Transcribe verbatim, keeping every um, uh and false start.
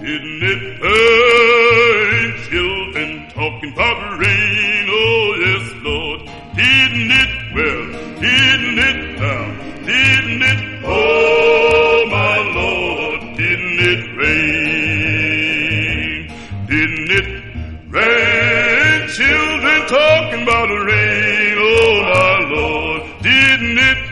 Didn't it rain? Children talking about rain. Oh, yes, Lord. Didn't it? Well, didn't it now? Didn't it? Oh, my Lord. Didn't it rain? Didn't it rain? Children talking about rain. Oh, my Lord. Didn't it?